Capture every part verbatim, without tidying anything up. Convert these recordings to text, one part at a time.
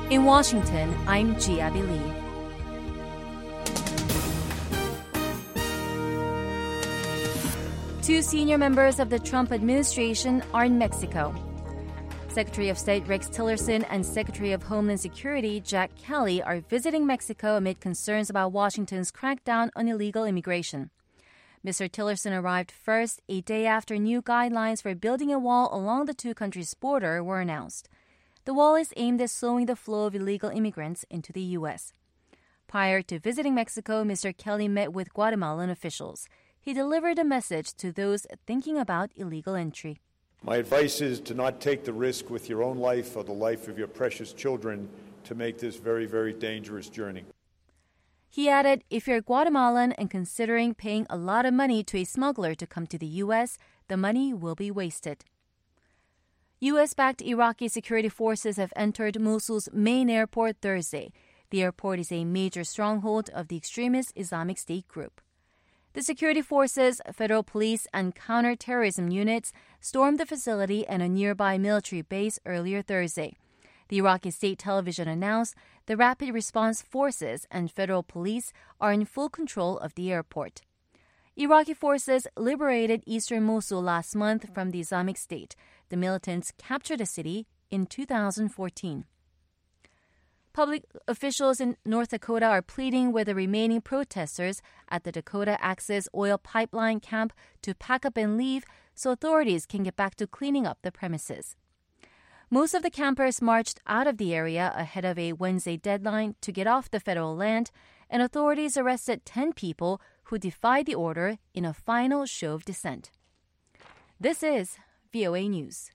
In Washington, I'm Ji Abby Lee. Two senior members of the Trump administration are in Mexico. Secretary of State Rex Tillerson and Secretary of Homeland Security Jack Kelly are visiting Mexico amid concerns about Washington's crackdown on illegal immigration. Mister Tillerson arrived first a day after new guidelines for building a wall along the two countries' border were announced. The wall is aimed at slowing the flow of illegal immigrants into the U S. Prior to visiting Mexico, Mister Kelly met with Guatemalan officials. He delivered a message to those thinking about illegal entry. My advice is to not take the risk with your own life or the life of your precious children to make this very, very dangerous journey. He added, if you're Guatemalan and considering paying a lot of money to a smuggler to come to the U S, the money will be wasted. U S-backed Iraqi security forces have entered Mosul's main airport Thursday. The airport is a major stronghold of the extremist Islamic State group. The security forces, federal police, and counterterrorism units stormed the facility and a nearby military base earlier Thursday. The Iraqi state television announced the Rapid Response Forces and federal police are in full control of the airport. Iraqi forces liberated eastern Mosul last month from the Islamic State. The militants captured the city in two thousand fourteen. Public officials in North Dakota are pleading with the remaining protesters at the Dakota Access Oil Pipeline camp to pack up and leave so authorities can get back to cleaning up the premises. Most of the campers marched out of the area ahead of a Wednesday deadline to get off the federal land, and authorities arrested ten people who defied the order in a final show of dissent. This is V O A News.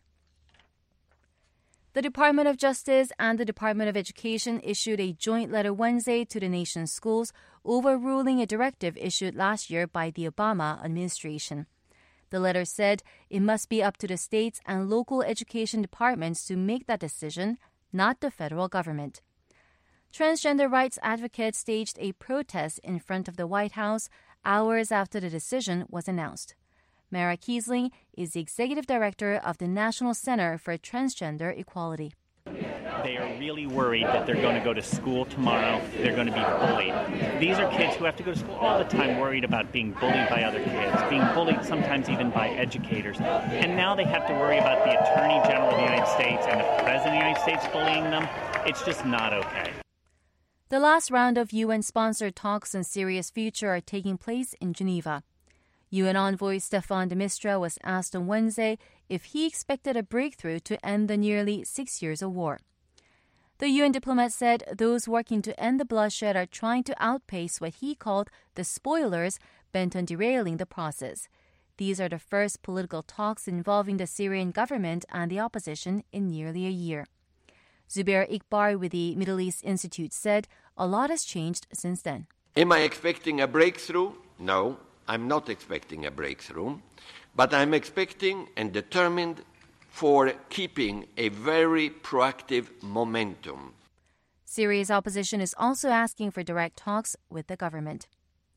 The Department of Justice and the Department of Education issued a joint letter Wednesday to the nation's schools overruling a directive issued last year by the Obama administration. The letter said it must be up to the states and local education departments to make that decision, not the federal government. Transgender rights advocates staged a protest in front of the White House hours after the decision was announced. Mara Kiesling is the executive director of the National Center for Transgender Equality. They are really worried that they're going to go to school tomorrow, they're going to be bullied. These are kids who have to go to school all the time worried about being bullied by other kids, being bullied sometimes even by educators. And now they have to worry about the Attorney General of the United States and the President of the United States bullying them. It's just not okay. The last round of U N-sponsored talks on Syria's future are taking place in Geneva. U N envoy Staffan de Mistura was asked on Wednesday if he expected a breakthrough to end the nearly six years of war. The U N diplomat said those working to end the bloodshed are trying to outpace what he called the spoilers bent on derailing the process. These are the first political talks involving the Syrian government and the opposition in nearly a year. Zubair Iqbar with the Middle East Institute said a lot has changed since then. Am I expecting a breakthrough? No. I'm not expecting a breakthrough, but I'm expecting and determined for keeping a very proactive momentum. Syria's opposition is also asking for direct talks with the government.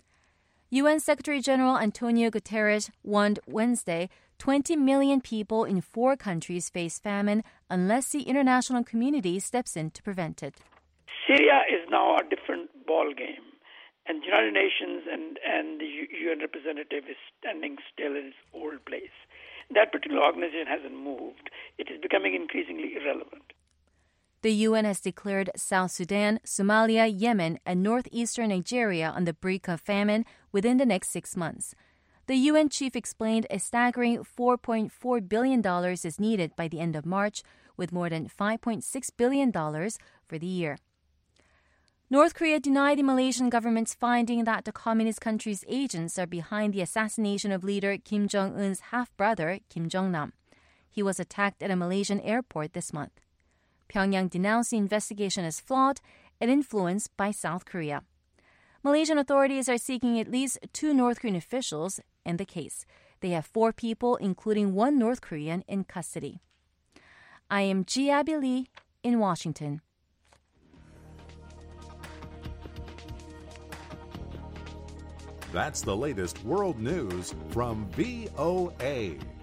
U N Secretary General Antonio Guterres warned Wednesday twenty million people in four countries face famine unless the international community steps in to prevent it. Syria is now a different ballgame. And the United Nations and, and the U N representative is standing still in its old place. That particular organization hasn't moved. It is becoming increasingly irrelevant. The U N has declared South Sudan, Somalia, Yemen, and northeastern Nigeria on the brink of famine within the next six months. The U N chief explained a staggering four point four billion dollars is needed by the end of March, with more than five point six billion dollars for the year. North Korea denied the Malaysian government's finding that the communist country's agents are behind the assassination of leader Kim Jong-un's half-brother, Kim Jong-nam. He was attacked at a Malaysian airport this month. Pyongyang denounced the investigation as flawed and influenced by South Korea. Malaysian authorities are seeking at least two North Korean officials in the case. They have four people, including one North Korean, in custody. I am Ji Abby Lee in Washington. That's the latest world news from V O A.